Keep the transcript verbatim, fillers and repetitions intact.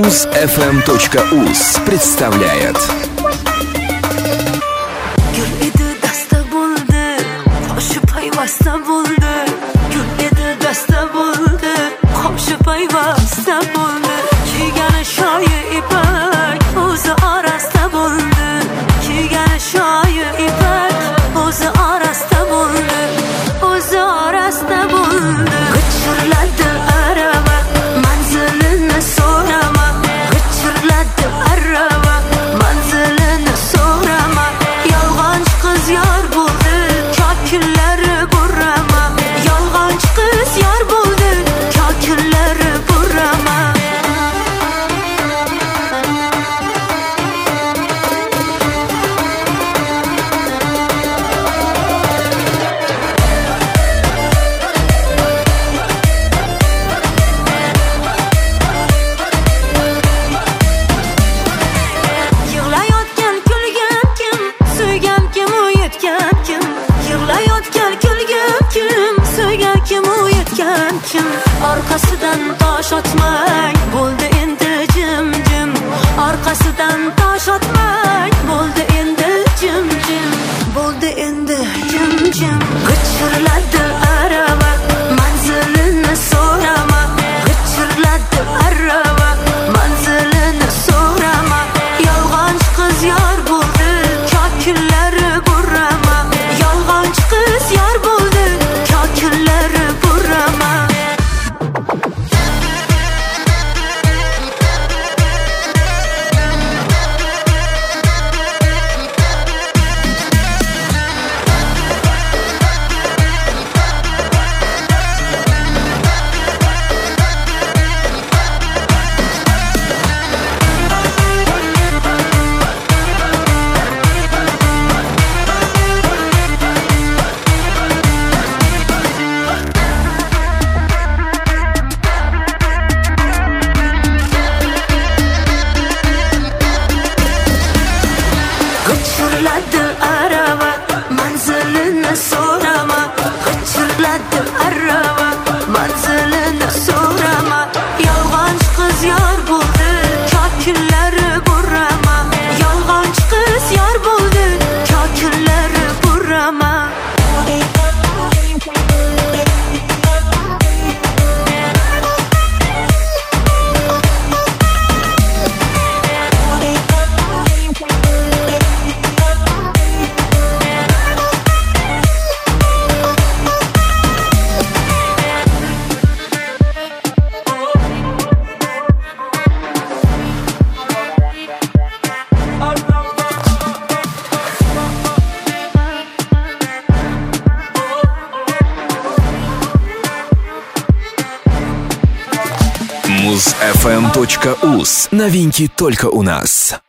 муз эф эм точка уз представляет. Arkasından taş atmak bo'ldi endi jim jim. Arkasından taş atmak bo'ldi endi jim jim. Bo'ldi endi jim jim. G'ichirladi arava, manzilini so'rama. G'ichirladi arava, manzilini so'rama. Yolg'onchi qiz yor bo'ldi, ko'killari burama. Yolg'onchi qiz yor bo'ldi, ko'killari burama. G'ichirladi arava, manzilini so'rama. G'ichirladi arava, manzilini so'rama. Yolg'onchi qiz yor bo'ldi, ko'killari burama. Yolg'onchi qiz yor bo'ldi, ko'killari burama. муз эф эм точка уз. Новинки только у нас.